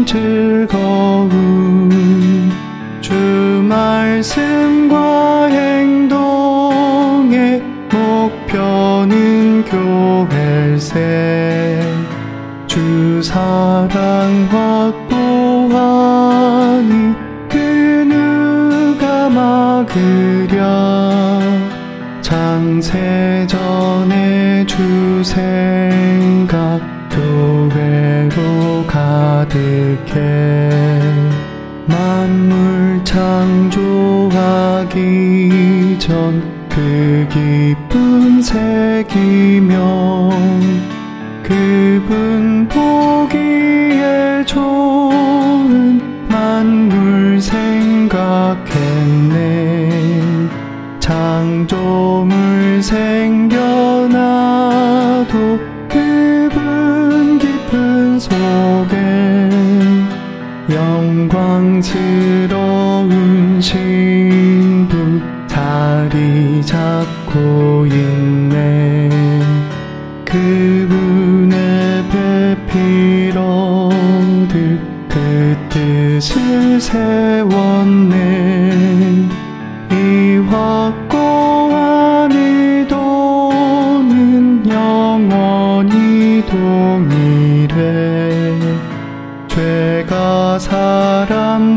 즐거움 주 말씀과 행동의 목표는 교회일세 주 사랑 확고하니 그 누가 막으랴 창세전에 주 생각 교회로 가득해 만물 창조하기 전 그 기쁨 새기며 그분 보기에 좋은 만물 생각했네 창조물 생겨나도 그분 깊은 속에 영광스러운 신부 자리 잡고 있네 그분의 배피로들 그 뜻을 세웠네 이 확고한 의도는 영원히 동일해 죄가 사람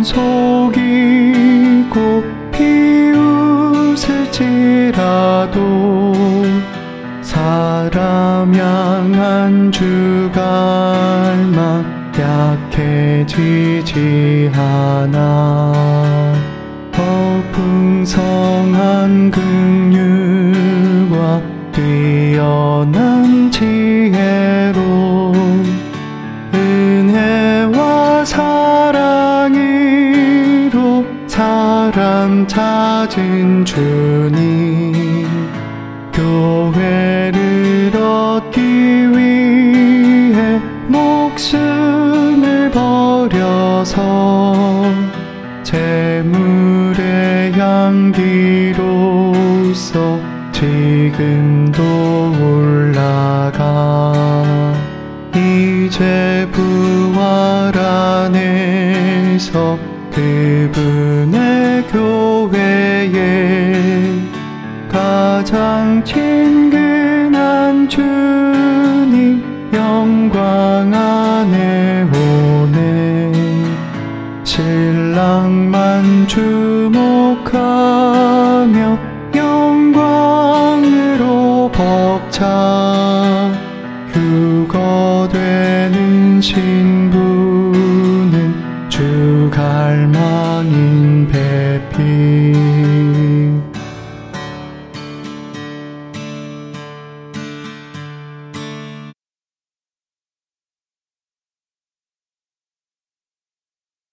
속이고 비웃을지라도 사람 향한 주갈망 약해지지 않아 더 풍성한 긍휼과 뛰어난 지혜로 은혜와 사랑으로 사람 찾은 주님 교회를 얻기 위해 목숨을 버려서 재물의 향기로서 지금도 올라가 이제 부활 안에서 그분의 교회에 가장 친근한 주님 영광 안에 오네 신랑만 주목하며 영광으로 벅차 휴거되는 신부